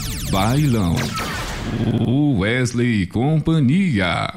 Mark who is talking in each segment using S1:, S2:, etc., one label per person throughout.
S1: Bailão. O Wesley e companhia.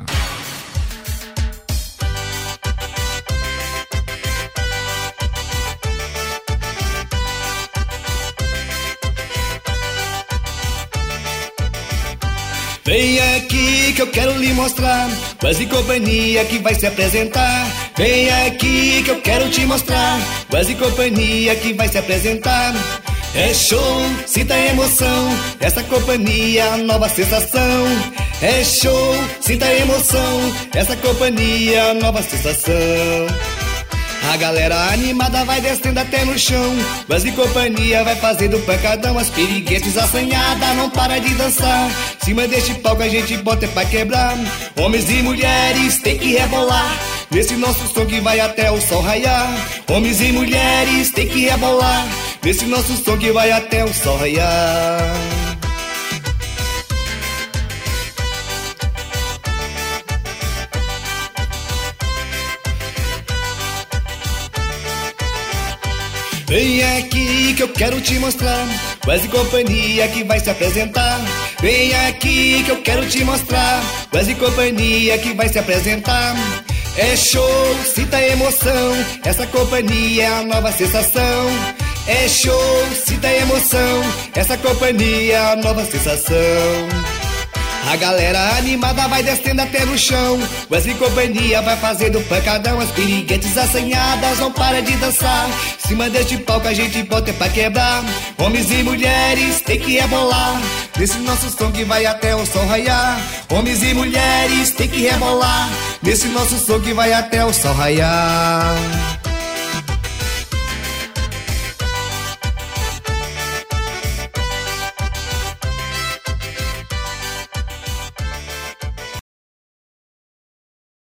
S2: Vem aqui que eu quero lhe mostrar Wesley e companhia que vai se apresentar. Vem aqui que eu quero te mostrar Wesley e companhia que vai se apresentar. É show, sinta a emoção, essa companhia, nova sensação. É show, sinta a emoção, essa companhia, nova sensação. A galera animada vai descendo até no chão. Wesley e companhia vai fazendo pancadão. As piriguetes assanhadas não para de dançar. Cima deste palco a gente bota é pra quebrar. Homens e mulheres tem que rebolar nesse nosso som que vai até o sol raiar. Homens e mulheres tem que rebolar nesse nosso som que vai até o sol raiar. Vem aqui que eu quero te mostrar Wesley e companhia que vai se apresentar. Vem aqui que eu quero te mostrar Wesley e companhia que vai se apresentar. É show, sinta a emoção, essa companhia é a nova sensação. É show, sinta a emoção, essa companhia é a nova sensação. A galera animada vai descendo até no chão. Wesley e companhia vai fazendo pancadão. As piriguetes assanhadas não param de dançar. Cima deste palco a gente bota é pra quebrar. Homens e mulheres tem que rebolar nesse nosso som que vai até o sol raiar. Homens e mulheres tem que rebolar nesse nosso som que vai até o sol raiar.